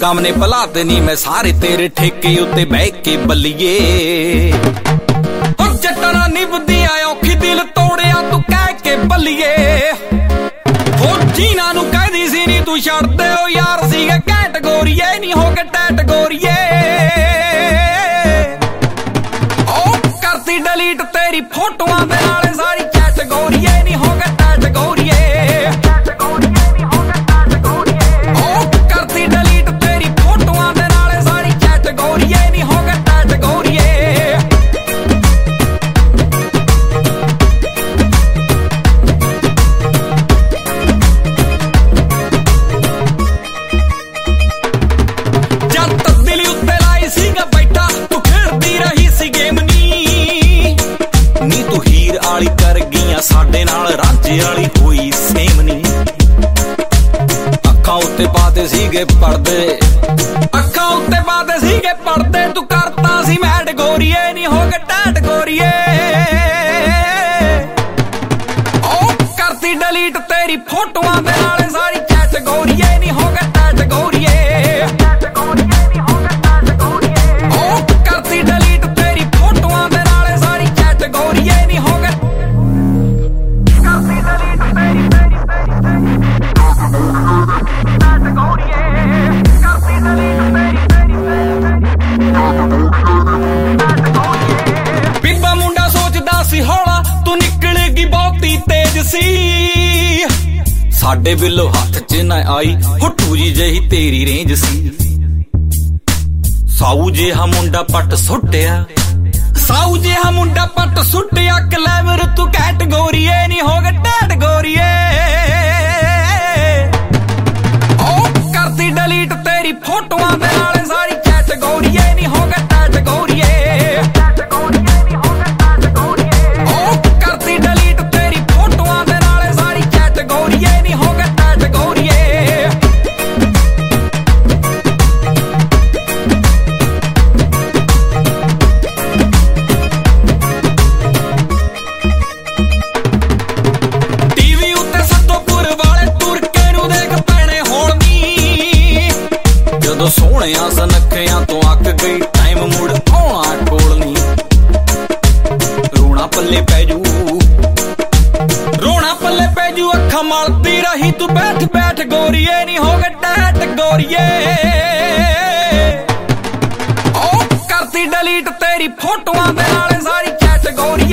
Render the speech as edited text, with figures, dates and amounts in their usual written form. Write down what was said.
दम ने भुलाते नी मैं सारे तेरे ठेके उत्ते बह के बल्लीए जट्टा नाल निभदियां औखी दिल तोड़िया तू कह के बल्लीए हो जीना नू कहदी सी नी तू छड़ दे ओ यार सीगे कैटगोरीए नी हो के टैटगोरीए ओ करती डिलीट तेरी फोटोआं दे नाल सारी कैटगोरीए नी हो के टैटगोरीए साडे नाल रांझे वाली होई सेम नी अखां उत्ते पाते सीगे पर्दे अखां उत्ते पाते सीगे पर्दे तू करता सी मैड गोरीए नी हो गए टैट गोरीए ओ करती डिलीट तेरी फोटोआं दे नाल सारी कैटगोरीए नी हो गए टैट गोरीए ओ करती डिलीट तेरी फोटोआं दे नाल सारी कैटगोरीए नी हो गए बिब्बा मुंडा सोचदा सी हौला तू निकलेगी बहुती तेज सी साडे बिलो हाथ च ना आई हुटूरी जही तेरी रेंज सी साऊ जिहा मुंडा पट सुट्टिया साऊ जिहा मुंडा पट सुट्टिया क्लेवर तू कैटगोरीए नी हो गए टैटगोरीए ओ करती डिलीट तेरी फोटोआं दे नाल सारी कैटगोरीए नी हो गए टैटगोरीए ओ करती डिलीट तेरी फोटोआं दे नाल सारी कैटगोरीए नी हो गए टैटगोरीए सोहणिया सनखियां तो अक गई टाइम मुड़ आउणा कोल नी रोना पल्ले पैजू अखां मलदी रही तू बैठ बैठ गोरीए नी हो गए टैट गोरीए ओ करती डिलीट तेरी फोटोआं दे नाल सारी कैटगोरी